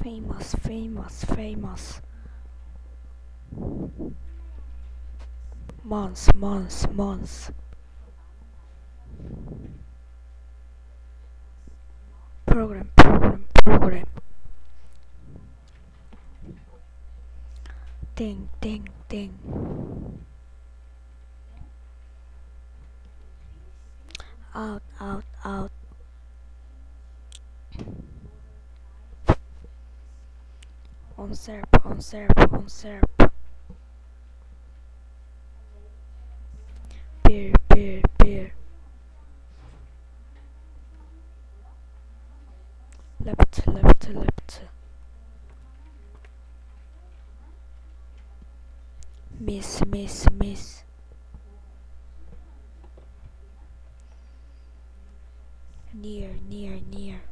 famous, famous, famous. Months, months, months. Program, program, program. Ding, ding, ding. Out, out, out. On serp, on serp, on serp. Beer, beer, beer. Left, left, left. Miss, miss, miss. Near, near, near.